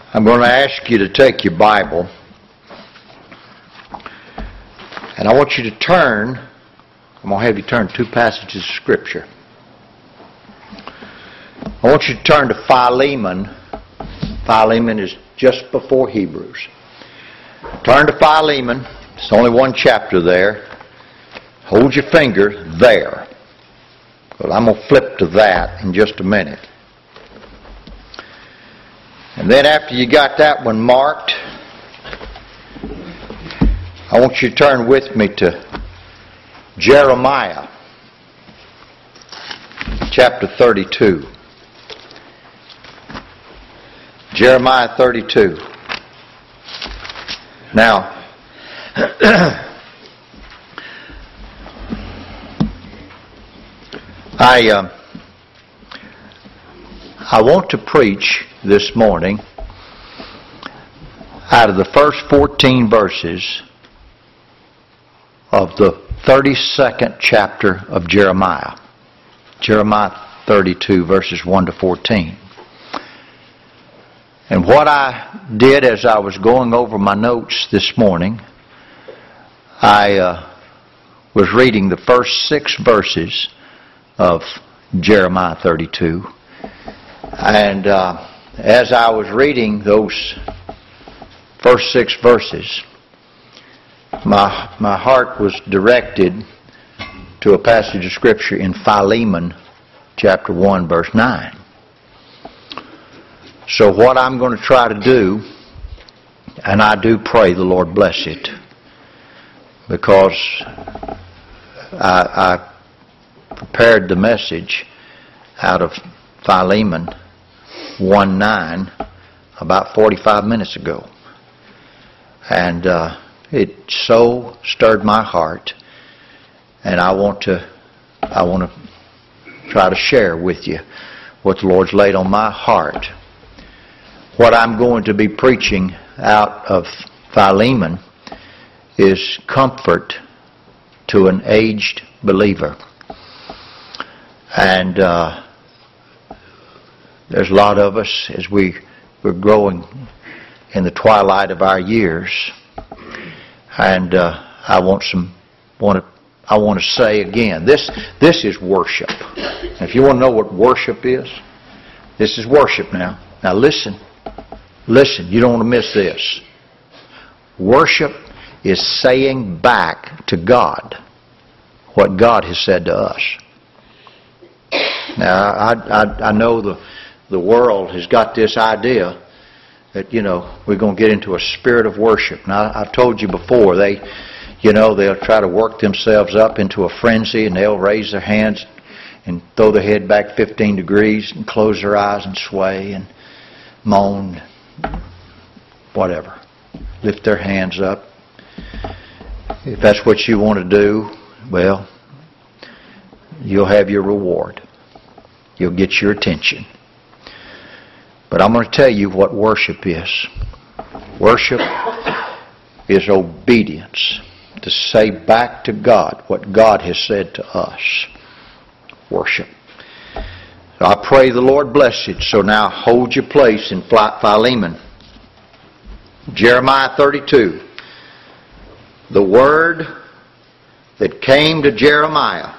I'm going to ask you to take your Bible, and I want you to turn. I'm going to have you turn to two passages of Scripture. I want you to turn to Philemon. Philemon is just before Hebrews. Turn to Philemon. It's only one chapter there. Hold your finger there, because I'm going to flip to that in just a minute. And then after you got that one marked, I want you to turn with me to Jeremiah chapter 32. Jeremiah 32. Now, I want to preach this morning out of the first 14 verses of the 32nd chapter of Jeremiah. Jeremiah 32 verses 1 to 14. And what I did as I was going over my notes this morning, I was reading the first 6 verses of Jeremiah 32. And as I was reading those first 6 verses, my heart was directed to a passage of Scripture in Philemon chapter 1 verse 9. So what I'm going to try to do, and I do pray the Lord bless it, because I prepared the message out of Philemon 1:9 about 45 minutes ago. And it so stirred my heart, and I want to try to share with you what the Lord's laid on my heart. What I'm going to be preaching out of Philemon is comfort to an aged believer. And there's a lot of us as we're growing in the twilight of our years, and I want to say again, this is worship. If you want to know what worship is, this is worship now. Now listen, you don't want to miss this. Worship is saying back to God what God has said to us. Now I know the world has got this idea that, we're going to get into a spirit of worship. Now, I've told you before, they'll try to work themselves up into a frenzy, and they'll raise their hands and throw their head back 15 degrees and close their eyes and sway and moan, whatever. Lift their hands up. If that's what you want to do, well, you'll have your reward. You'll get your attention. But I'm going to tell you what worship is. Worship is obedience, to say back to God what God has said to us. Worship. So I pray the Lord bless it. So now hold your place in Philemon. Jeremiah 32. The word that came to Jeremiah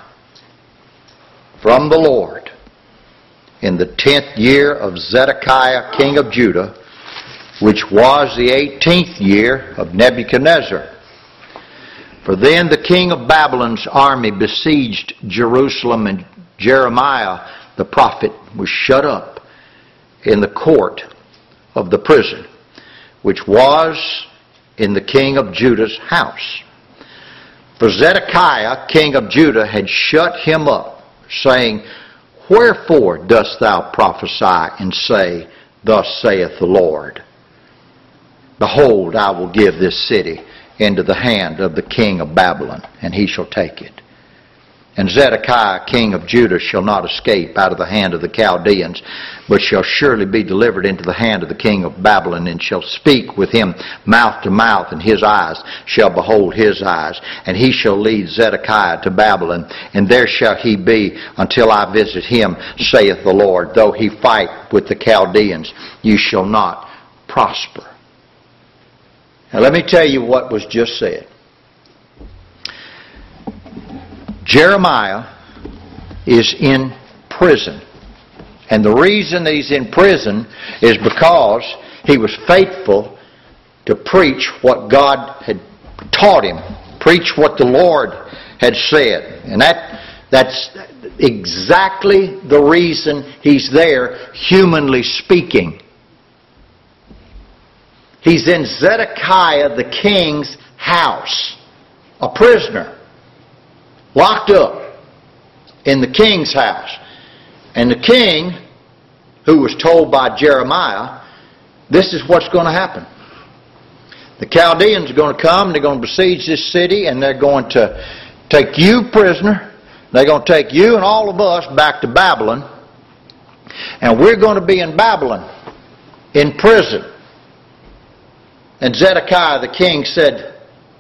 from the Lord in the 10th year of Zedekiah, king of Judah, which was the 18th year of Nebuchadnezzar. For then the king of Babylon's army besieged Jerusalem, and Jeremiah the prophet was shut up in the court of the prison, which was in the king of Judah's house. For Zedekiah, king of Judah, had shut him up, saying, Wherefore dost thou prophesy and say, Thus saith the Lord, Behold, I will give this city into the hand of the king of Babylon, and he shall take it. And Zedekiah, king of Judah, shall not escape out of the hand of the Chaldeans, but shall surely be delivered into the hand of the king of Babylon, and shall speak with him mouth to mouth, and his eyes shall behold his eyes. And he shall lead Zedekiah to Babylon, and there shall he be until I visit him, saith the Lord. Though he fight with the Chaldeans, you shall not prosper. Now let me tell you what was just said. Jeremiah is in prison. And the reason that he's in prison is because he was faithful to preach what God had taught him, preach what the Lord had said. And that's exactly the reason he's there, humanly speaking. He's in Zedekiah the king's house, a prisoner, locked up in the king's house. And the king, who was told by Jeremiah, this is what's going to happen. The Chaldeans are going to come, they're going to besiege this city, and they're going to take you prisoner. They're going to take you and all of us back to Babylon. And we're going to be in Babylon, in prison. And Zedekiah the king said,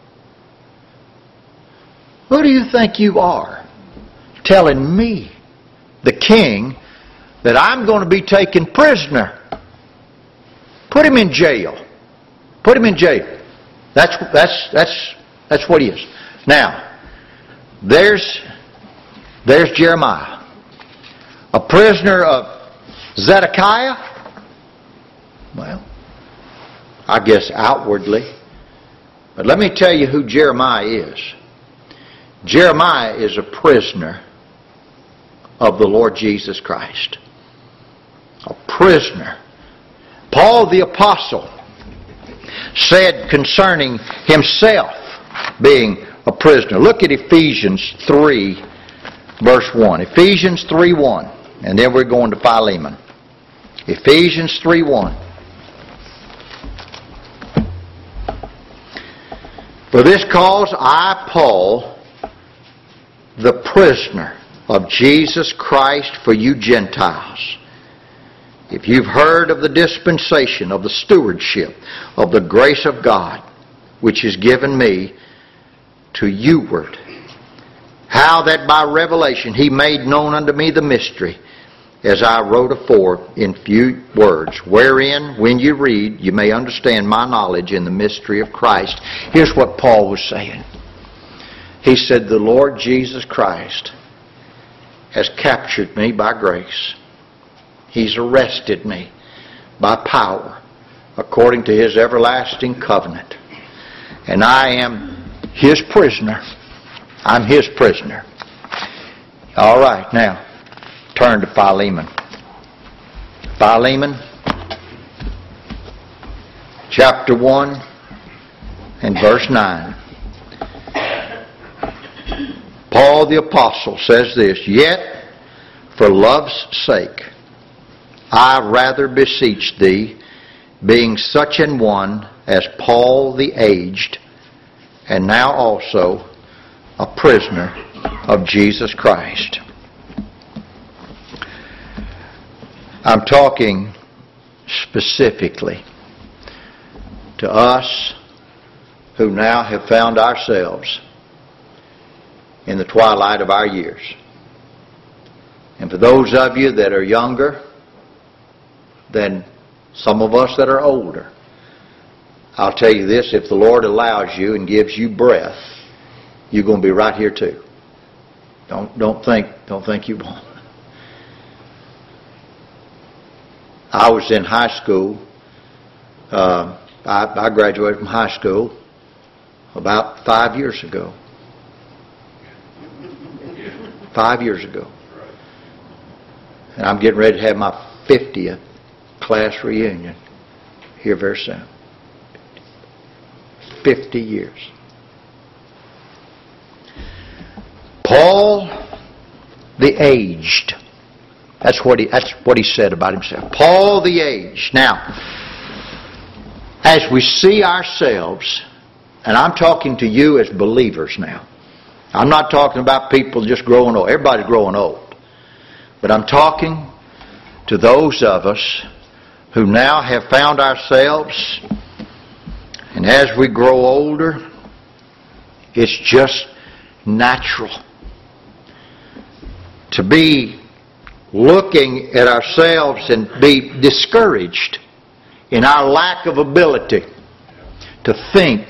who do you think you are, telling me, the king, that I'm going to be taken prisoner? Put him in jail. Put him in jail. That's what he is. Now, there's Jeremiah, a prisoner of Zedekiah. Well, I guess outwardly. But let me tell you who Jeremiah is. Jeremiah is a prisoner of the Lord Jesus Christ. A prisoner. Paul the Apostle said concerning himself being a prisoner. Look at Ephesians 3, verse 1. Ephesians 3:1. And then we're going to Philemon. Ephesians 3:1. For this cause I, Paul, the prisoner of Jesus Christ for you Gentiles, if you've heard of the dispensation of the stewardship of the grace of God, which is given me to youward, how that by revelation he made known unto me the mystery, as I wrote afore in few words, wherein, when you read, you may understand my knowledge in the mystery of Christ. Here's what Paul was saying. He said, the Lord Jesus Christ has captured me by grace. He's arrested me by power according to His everlasting covenant. And I am His prisoner. I'm His prisoner. All right, now turn to Philemon. Philemon, chapter 1 and verse 9. Paul the Apostle says this, yet for love's sake I rather beseech thee, being such an one as Paul the aged, and now also a prisoner of Jesus Christ. I'm talking specifically to us who now have found ourselves in the twilight of our years. And for those of you that are younger than some of us that are older, I'll tell you this, if the Lord allows you and gives you breath, you're going to be right here too. Don't think you won't. I was in high school. I graduated from high school about 5 years ago. 5 years ago. And I'm getting ready to have my 50th class reunion here very soon. 50 years. Paul the aged. That's what he said about himself. Paul the aged. Now, as we see ourselves, and I'm talking to you as believers now. I'm not talking about people just growing old. Everybody's growing old. But I'm talking to those of us who now have found ourselves, and as we grow older, it's just natural to be looking at ourselves and be discouraged in our lack of ability to think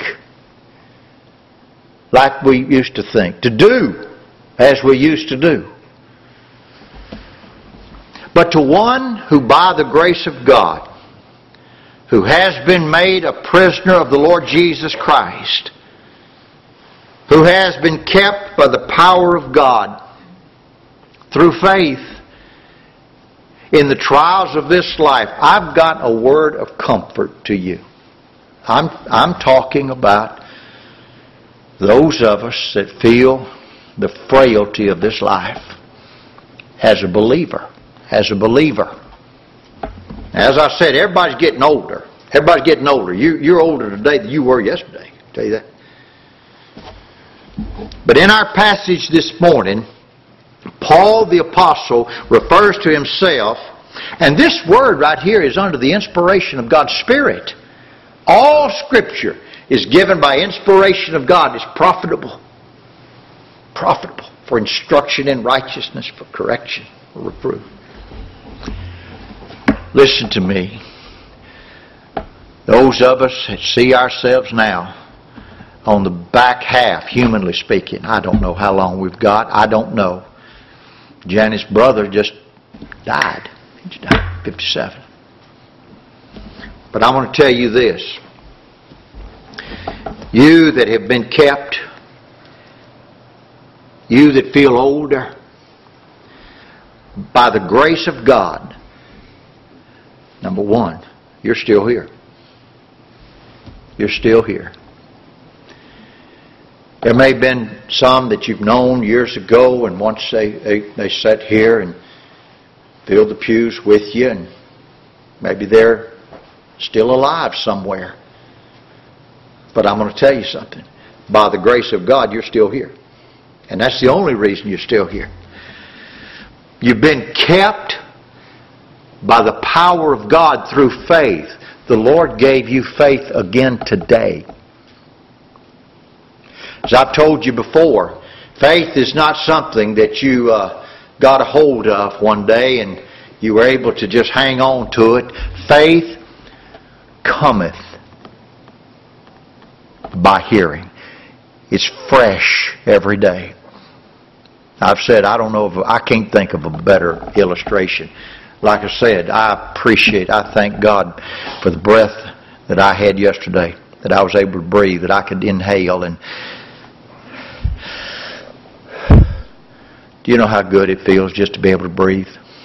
like we used to think, to do as we used to do. But to one who by the grace of God, who has been made a prisoner of the Lord Jesus Christ, who has been kept by the power of God through faith in the trials of this life, I've got a word of comfort to you. I'm talking about those of us that feel the frailty of this life as a believer. As a believer. As I said, everybody's getting older. Everybody's getting older. You're older today than you were yesterday. I'll tell you that. But in our passage this morning, Paul the Apostle refers to himself, and this word right here is under the inspiration of God's Spirit. All Scripture is given by inspiration of God. It's profitable. Profitable for instruction in righteousness, for correction, for reproof. Listen to me. Those of us that see ourselves now on the back half, humanly speaking, I don't know how long we've got. I don't know. Janice's brother just died. He just died, 57. But I want to tell you this. You that have been kept, you that feel older, by the grace of God, number one, you're still here. You're still here. There may have been some that you've known years ago, and once they sat here and filled the pews with you, and maybe they're still alive somewhere. But I'm going to tell you something. By the grace of God, you're still here. And that's the only reason you're still here. You've been kept by the power of God through faith. The Lord gave you faith again today. As I've told you before, faith is not something that you got a hold of one day and you were able to just hang on to it. Faith cometh by hearing. It's fresh every day. I've said, I can't think of a better illustration. Like I said, I thank God for the breath that I had yesterday, that I was able to breathe, that I could inhale. And do you know how good it feels just to be able to breathe?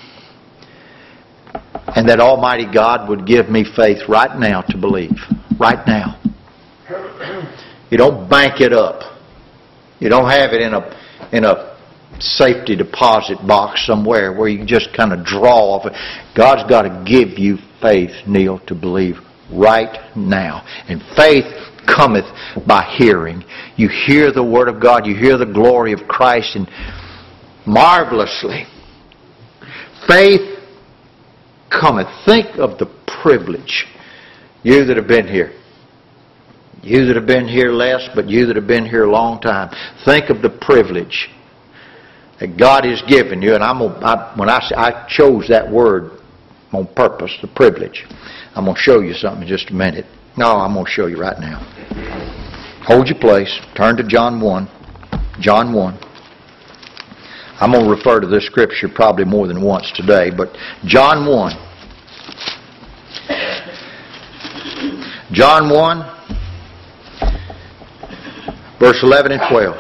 And that Almighty God would give me faith right now to believe. Right now. You don't bank it up. You don't have it in a safety deposit box somewhere where you can just kind of draw off it. God's got to give you faith, Neil, to believe right now. And faith cometh by hearing. You hear the Word of God. You hear the glory of Christ, and marvelously, faith cometh. Think of the privilege. You that have been here. You that have been here less, but you that have been here a long time. Think of the privilege that God has given you. And I chose that word on purpose, the privilege. I'm going to show you something in just a minute. No, I'm going to show you right now. Hold your place. Turn to John 1. John 1. I'm going to refer to this scripture probably more than once today, but John 1. John 1, verse 11 and 12.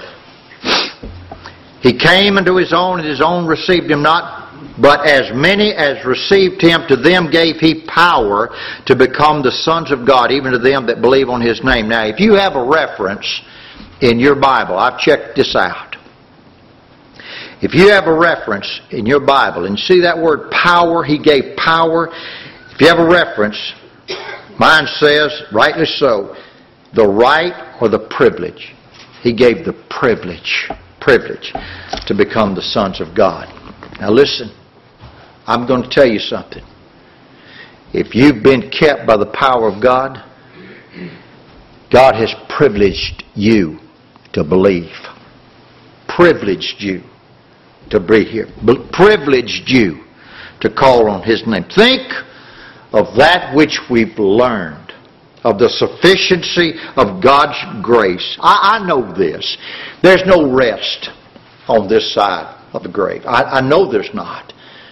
He came unto his own, and his own received him not. But as many as received him, to them gave he power to become the sons of God, even to them that believe on his name. Now, if you have a reference in your Bible, I've checked this out. If you have a reference in your Bible, and you see that word power, he gave power. If you have a reference, mine says, rightly so, the right or the privilege. He gave the privilege to become the sons of God. Now listen, I'm going to tell you something. If you've been kept by the power of God, God has privileged you to believe. Privileged you to be here. Privileged you to call on his name. Think of that which we've learned, of the sufficiency of God's grace. I know this. There's no rest on this side of the grave. I know there's not.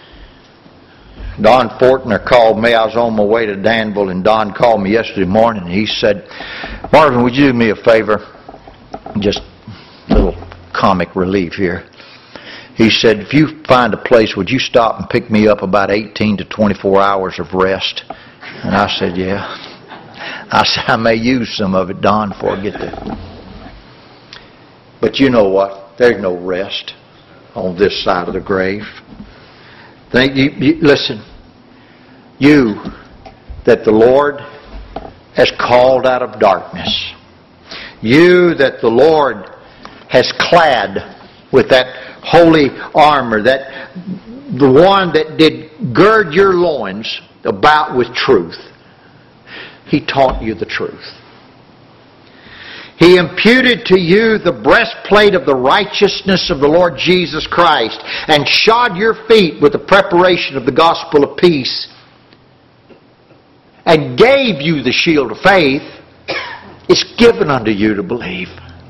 Don Fortner called me. I was on my way to Danville, and Don called me yesterday morning, and he said, "Marvin, would you do me a favor?" Just a little comic relief here. He said, "If you find a place, would you stop and pick me up about 18 to 24 hours of rest?" And I said, "Yeah." I said, "I may use some of it, Don, before I get there." But you know what? There's no rest on this side of the grave. Listen, you that the Lord has called out of darkness, you that the Lord has clad with that holy armor, that the one that did gird your loins about with truth, He taught you the truth. He imputed to you the breastplate of the righteousness of the Lord Jesus Christ and shod your feet with the preparation of the gospel of peace and gave you the shield of faith. It's given unto you to believe.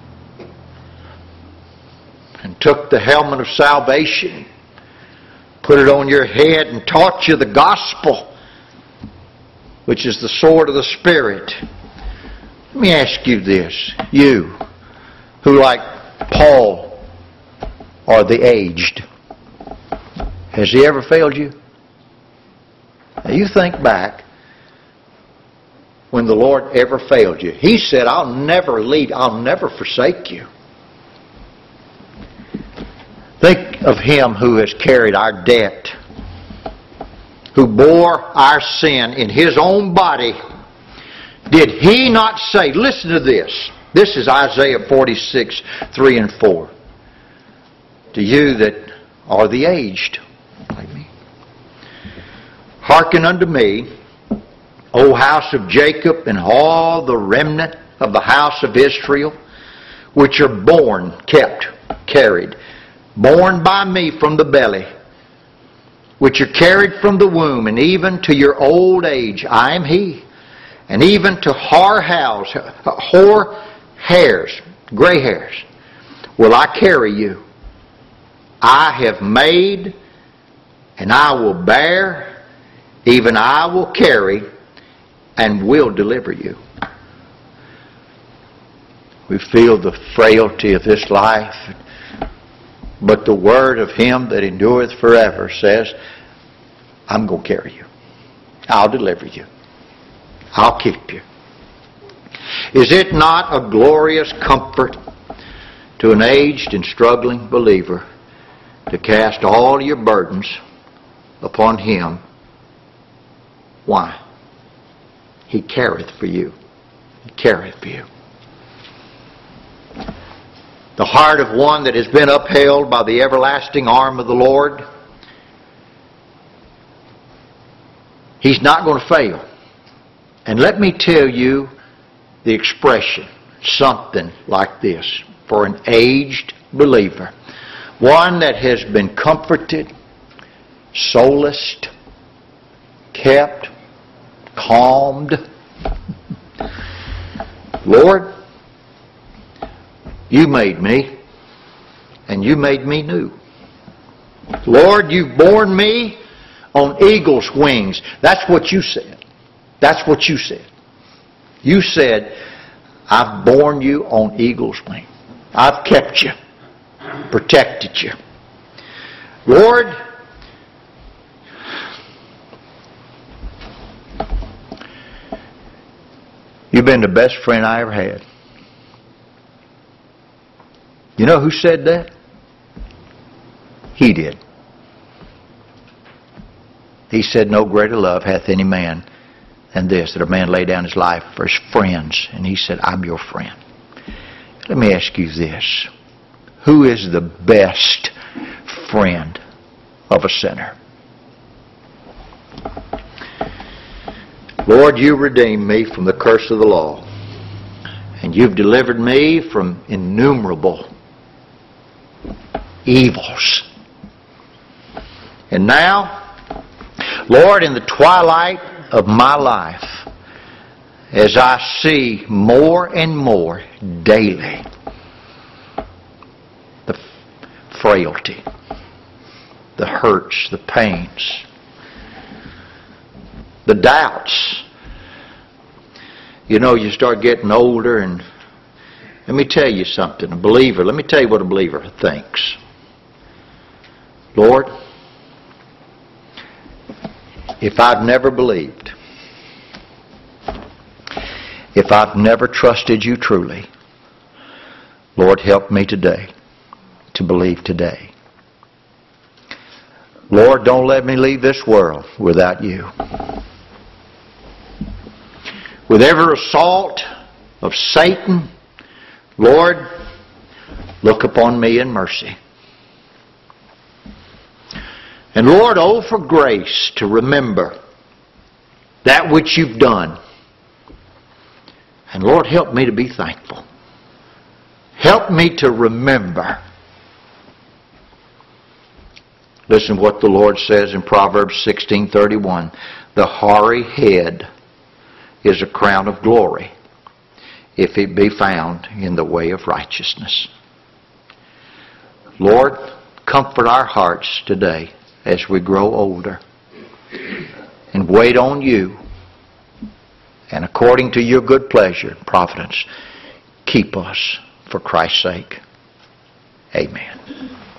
And took the helmet of salvation, put it on your head, and taught you the gospel, which is the sword of the Spirit. Let me ask you this. You, who like Paul are the aged, has he ever failed you? Now you think back when the Lord ever failed you. He said, "I'll never leave, I'll never forsake you." Think of Him who has carried our debt, who bore our sin in His own body. Did He not say, listen to this. This is Isaiah 46, 3 and 4. To you that are the aged, like me, hearken unto me, O house of Jacob, and all the remnant of the house of Israel, which are born, kept, carried, born by me from the belly, which are carried from the womb, and even to your old age, I am He. And even to hoar hairs, gray hairs, will I carry you. I have made, and I will bear, even I will carry, and will deliver you. We feel the frailty of this life, but the word of Him that endureth forever says, I'm going to carry you. I'll deliver you. I'll keep you. Is it not a glorious comfort to an aged and struggling believer to cast all your burdens upon Him? Why? He careth for you. He careth for you. The heart of one that has been upheld by the everlasting arm of the Lord, he's not going to fail. And let me tell you the expression, something like this, for an aged believer. One that has been comforted, solaced, kept, calmed. Lord, you made me, and you made me new. Lord, you've borne me on eagle's wings. That's what you said. That's what you said. You said, I've borne you on eagle's wings. I've kept you, protected you. Lord, you've been the best friend I ever had. You know who said that? He did. He said, no greater love hath any man than this, that a man lay down his life for his friends. And he said, I'm your friend. Let me ask you this. Who is the best friend of a sinner? Lord, you redeemed me from the curse of the law. And you've delivered me from innumerable evils. And now, Lord, in the twilight of my life as I see more and more daily the frailty, the hurts, the pains, the doubts. You know, you start getting older, and let me tell you something. A believer, let me tell you what a believer thinks. Lord, if I've never believed, if I've never trusted you truly, Lord, help me today to believe today. Lord, don't let me leave this world without you. With every assault of Satan, Lord, look upon me in mercy. And Lord, oh, for grace to remember that which you've done. And Lord, help me to be thankful. Help me to remember. Listen to what the Lord says in Proverbs 16:31. The hoary head is a crown of glory if it be found in the way of righteousness. Lord, comfort our hearts today as we grow older and wait on you, and according to your good pleasure and providence, keep us for Christ's sake. Amen.